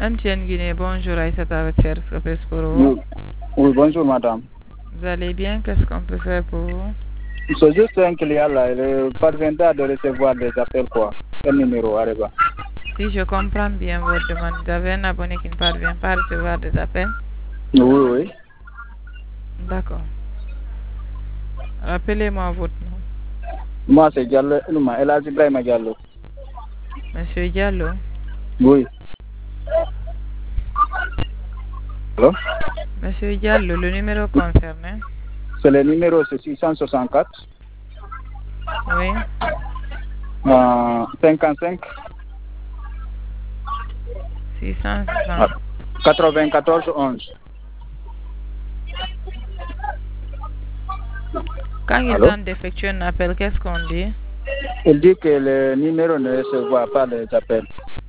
Antienne Guinée, bonjour Aïssata avec Service Presse pour vous. Oui, bonjour madame. Vous allez bien? Qu'est-ce qu'on peut faire pour vous? C'est juste un client là, il parviendra de recevoir des appels quoi. Un numéro arrive. Si je comprends bien votre demande, vous avez un abonné qui ne parvient pas à recevoir des appels? Oui. D'accord. Rappelez-moi votre nom. Moi c'est Diallo, El Hadji Ibrahima Diallo. Monsieur Diallo? Oui. Allô? Monsieur Diallo, le numéro concerné? C'est le numéro, c'est 664. Oui. 55. 660. 94 11. Quand il Allô? tente d'effectuer un appel, qu'est-ce qu'on dit? Il dit que le numéro ne recevra pas les appels.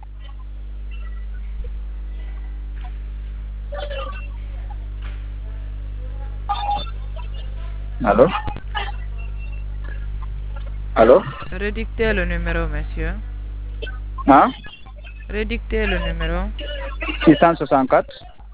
Allô? Allô? Redictez le numéro, monsieur. Hein? Redictez le numéro. 664.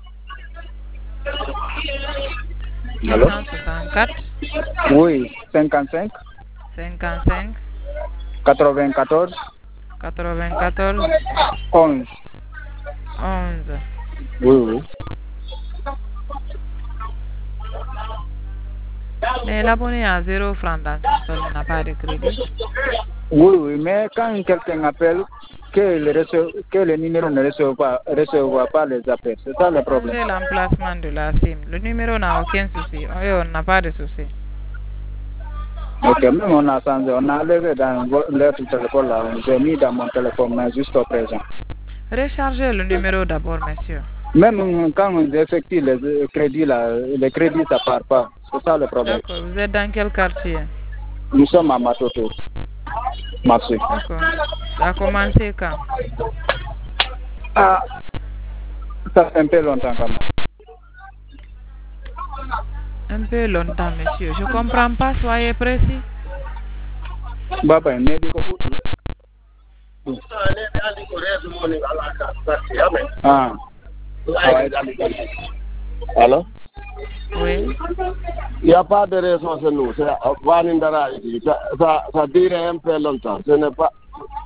Allô? 664. Oui, 55. 55. 94. 94. 11. 11. Oui. Mais l'abonné a 0 francs dans son sol, il n'a pas de crédit. Oui, mais quand quelqu'un appelle, que le numéro ne recevra pas les appels, c'est ça le problème. Changez l'emplacement de la SIM. Le numéro n'a aucun souci. On n'a pas de souci. Ok, même on a changé, on a enlevé dans l'autre téléphone là, j'ai mis dans mon téléphone, mais jusqu'au présent. Rechargez le numéro d'abord, monsieur. Même quand on effectue les crédits là, les crédits ça part pas. C'est ça le problème. D'accord. Vous êtes dans quel quartier? Nous sommes à Matoto. Merci. D'accord. Ça a commencé quand? Ça fait un peu longtemps quand même. Un peu longtemps, monsieur. Je comprends pas, soyez précis. Baba, Alors? Oui. Il n'y a pas de raison chez nous. Ça dirait un peu longtemps. Ce n'est pas.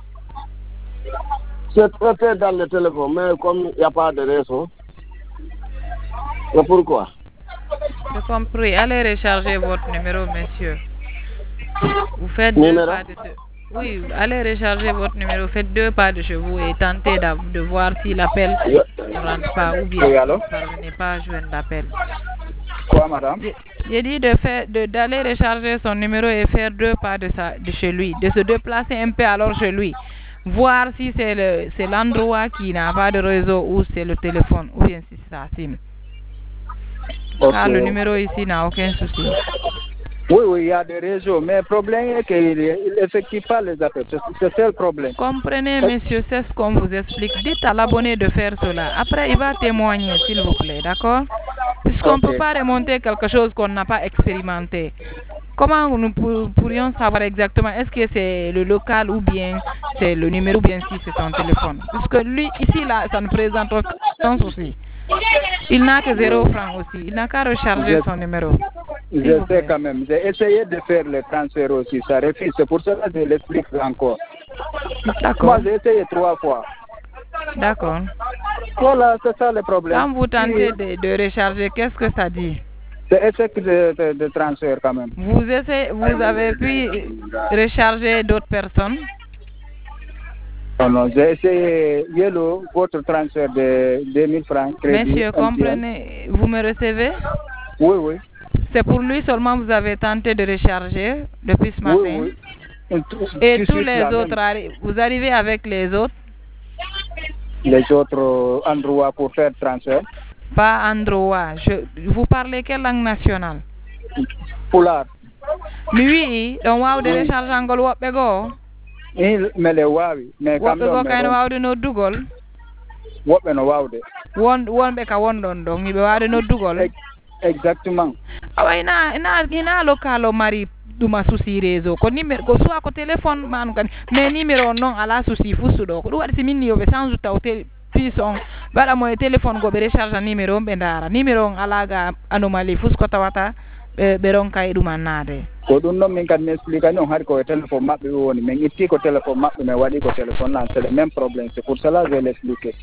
C'est traité dans le téléphone, mais comme il n'y a pas de raison. C'est pourquoi? J'ai compris. Allez recharger votre numéro, monsieur. Vous faites numéro? 2 pas de deux. Oui, allez recharger votre numéro. Faites 2 pas de chez vous et tentez de voir si l'appel ne rentre pas ou bien Oui, si allô? vous ne parvenez pas à joindre l'appel. Quoi, madame? J'ai dit d'aller recharger son numéro et faire 2 pas de chez lui, de se déplacer un peu alors chez lui, voir si c'est l'endroit qui n'a pas de réseau ou c'est le téléphone ou bien si c'est sa SIM. Okay. Car le numéro ici n'a aucun souci. Oui, il y a des réseaux, mais le problème est qu'il n'effectue pas les appels. C'est ça le problème. Comprenez, monsieur, c'est ce qu'on vous explique. Dites à l'abonné de faire cela. Après, il va témoigner, s'il vous plaît, d'accord? Puisqu'on ne peut pas remonter quelque chose qu'on n'a pas expérimenté. Comment nous pourrions savoir exactement est-ce que c'est le local ou bien c'est le numéro ou bien si c'est son téléphone? Puisque lui, ici, là, ça ne présente aucun souci. Il n'a que 0 francs aussi. Il n'a qu'à recharger son numéro. Je sais quand même. J'ai essayé de faire le transfert aussi. Ça refuse. C'est pour cela que je l'explique encore. D'accord. Moi, j'ai essayé 3 fois. D'accord. Voilà, c'est ça le problème. Quand vous tentez de recharger, qu'est-ce que ça dit? C'est effet de transfert quand même. Vous avez pu recharger d'autres personnes? Non, j'ai essayé Yellow, votre transfert de 2000 francs. Crédit, monsieur, comprenez, vous me recevez? Oui. C'est pour lui seulement vous avez tenté de recharger depuis ce matin? Oui. Et tous les autres, vous arrivez avec les autres? Les autres endroits pour faire transfert? Pas endroit. Vous parlez quelle langue nationale? Pulaar. Oui, donc vous avez rechargé en Gaulois Bego? Mais les wawi. Mais quand même. Vous avez no dugol? Woɓɓe no wawde. Wonɓe ka wonɗon ɗon yiɓe wawde noddugol? Exactement. awa ina local o mari ɗuma souci réseau ko numéro ko soit ko téléphone manu kadi mais numéro on noon ala souci fustuɗo ko ɗum waɗi si min yoɓe change taw puisse on baɗa mo e téléphone go ɓe recharge numéro ɓe ndaara numéro on alaga anomalie fus ko tawata ɓe ronka e ɗum annade ko ɗum noon min kadi mi explique ani on hari koye téléphone maɓɓe woni min itti ko téléphone maɓɓe min waɗi ko téléphone lan c'est le même problème c'est pour cela je vais l'expliquer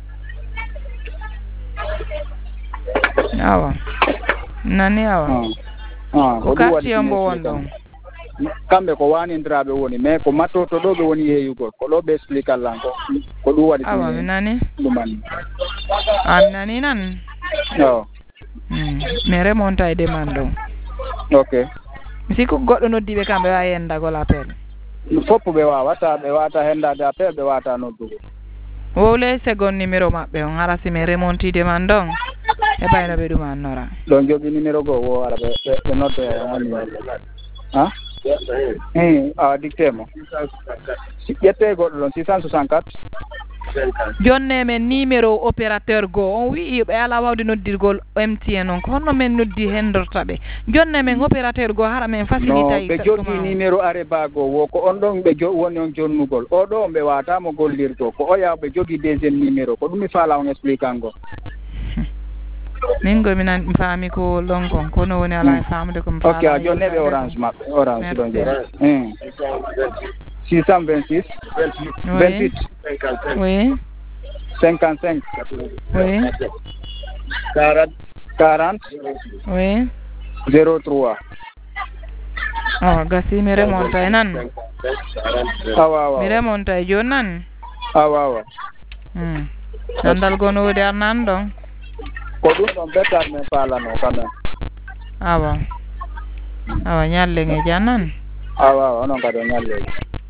awa nani awa ko quartier mbo won ɗon kamɓe ko wanindiraɓe woni mais ko mattoto ɗo ɓe woni yeeyugol ko ɗo ɓe explique allan ko ɗum waɗi awa mi nani ɗumanni mi nani nan o mi remonta e demande ɗon ok mi sikku goɗɗo noddiɓe kam ɓe wawi hendagol appel fopp ɓe wawata hendade appel ɓe wawata noddugo wowle second numéro maɓɓe on hara si mi remonti demande ɗon e ɓayno ɓe ɗum annora ɗon joɓi numéro goo wo ara ɓe nodde ha a dicté mo ƴette goɗɗo ɗon 664 jonne men numéro opérateur goo on wi ɓe ala wawde noddirgol MTN on ko honno men noddi hendorta ɓe jonne men opérateur goo hara men facilita ɓe jogi numéro areba goo wo ko on ɗon ɓe woni on jonnugol oɗo ɓe watamo gollirgo ko oya ɓe jogi deuxiéme numéro ko ɗum mi faala on explique ango min gomi nan faami ko lon kon kono woni ala e famde komi faala ok a jonneɓe orange maɓɓe orange ɗon jeeyi 626 28 oui 55 oui 40 oui 03 awa gasi mi remonta e nan awa mi remonta e joni nan awa nandal gono wodi arnan ɗon ko ɗum ɗon bettat min faalano quand même awa ñallenge jan nan awa onon kadi o ñalleji